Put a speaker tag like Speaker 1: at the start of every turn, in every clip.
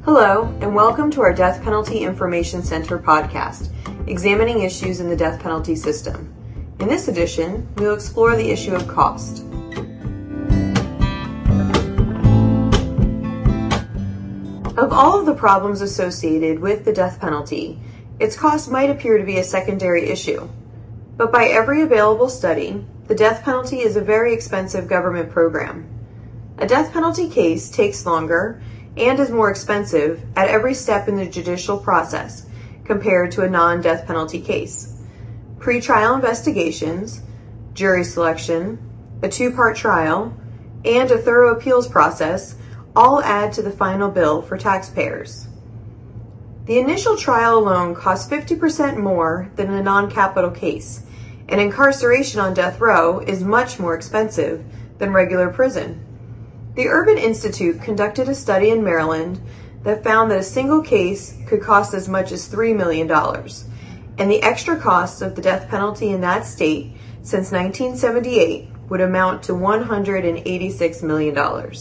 Speaker 1: Hello, and welcome to our Death Penalty Information Center podcast, examining issues in the death penalty system. In this edition, we will explore the issue of cost. Of all of the problems associated with the death penalty, its cost might appear to be a secondary issue. But by every available study, the death penalty is a very expensive government program. A death penalty case takes longer and is more expensive at every step in the judicial process compared to a non-death penalty case. Pre-trial investigations, jury selection, a two-part trial, and a thorough appeals process all add to the final bill for taxpayers. The initial trial alone costs 50% more than a non-capital case, and incarceration on death row is much more expensive than regular prison. The Urban Institute conducted a study in Maryland that found that a single case could cost as much as $3 million, and the extra costs of the death penalty in that state since 1978 would amount to $186 million.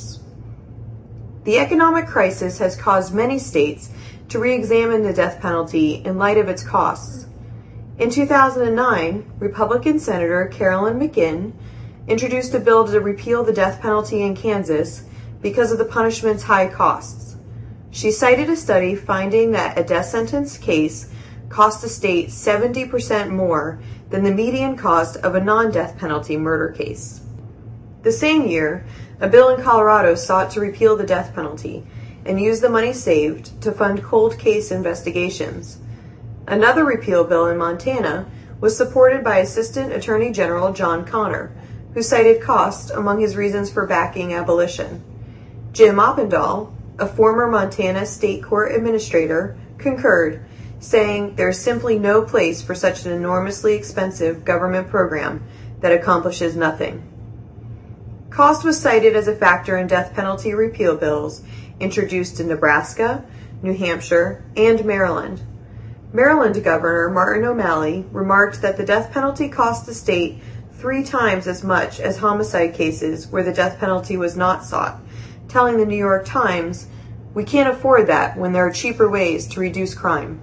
Speaker 1: The economic crisis has caused many states to re-examine the death penalty in light of its costs. In 2009, Republican Senator Carolyn McGinn introduced a bill to repeal the death penalty in Kansas because of the punishment's high costs. She cited a study finding that a death sentence case cost the state 70% more than the median cost of a non-death penalty murder case. The same year, a bill in Colorado sought to repeal the death penalty and use the money saved to fund cold case investigations. Another repeal bill in Montana was supported by Assistant Attorney General John Connor, who cited cost among his reasons for backing abolition. Jim Oppendahl, a former Montana State Court administrator, concurred, saying there is simply no place for such an enormously expensive government program that accomplishes nothing. Cost was cited as a factor in death penalty repeal bills introduced in Nebraska, New Hampshire, and Maryland. Maryland Governor Martin O'Malley remarked that the death penalty cost the state 3 times as much as homicide cases where the death penalty was not sought, telling the New York Times, "We can't afford that when there are cheaper ways to reduce crime."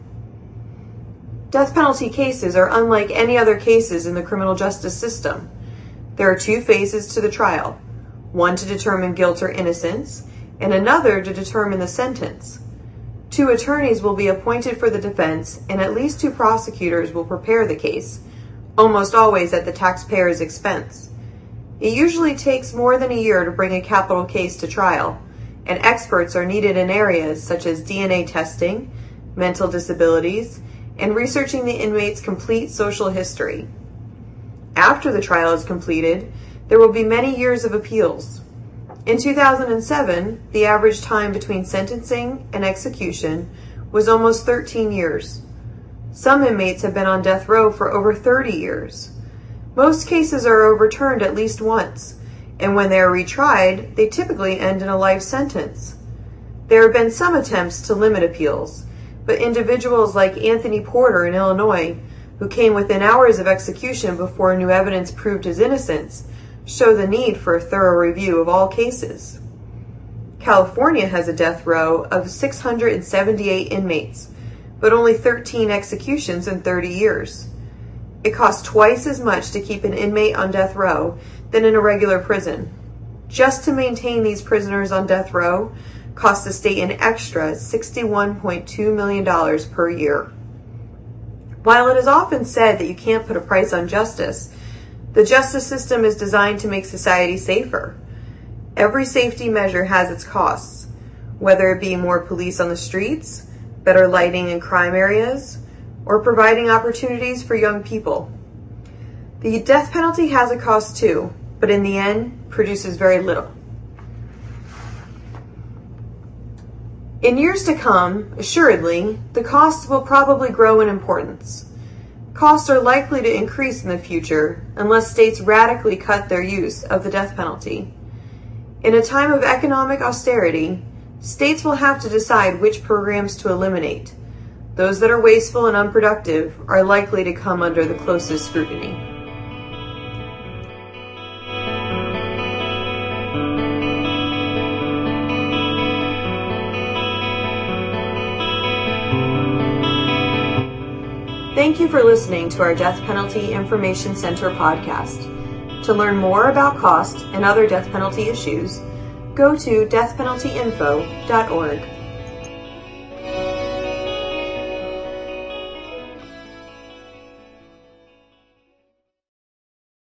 Speaker 1: Death penalty cases are unlike any other cases in the criminal justice system. There are 2 phases to the trial, one to determine guilt or innocence, and another to determine the sentence. 2 attorneys will be appointed for the defense, and at least 2 prosecutors will prepare the case, almost always at the taxpayer's expense. It usually takes more than a year to bring a capital case to trial, and experts are needed in areas such as DNA testing, mental disabilities, and researching the inmate's complete social history. After the trial is completed, there will be many years of appeals. In 2007, the average time between sentencing and execution was almost 13 years. Some inmates have been on death row for over 30 years. Most cases are overturned at least once, and when they are retried, they typically end in a life sentence. There have been some attempts to limit appeals, but individuals like Anthony Porter in Illinois, who came within hours of execution before new evidence proved his innocence, show the need for a thorough review of all cases. California has a death row of 678 inmates, but only 13 executions in 30 years. It costs twice as much to keep an inmate on death row than in a regular prison. Just to maintain these prisoners on death row costs the state an extra $61.2 million per year. While it is often said that you can't put a price on justice, the justice system is designed to make society safer. Every safety measure has its costs, whether it be more police on the streets, better lighting in crime areas, or providing opportunities for young people. The death penalty has a cost too, but in the end, produces very little. In years to come, assuredly, the costs will probably grow in importance. Costs are likely to increase in the future unless states radically cut their use of the death penalty. In a time of economic austerity, states will have to decide which programs to eliminate. Those that are wasteful and unproductive are likely to come under the closest scrutiny. Thank you for listening to our Death Penalty Information Center podcast. To learn more about cost and other death penalty issues, go to deathpenaltyinfo.org.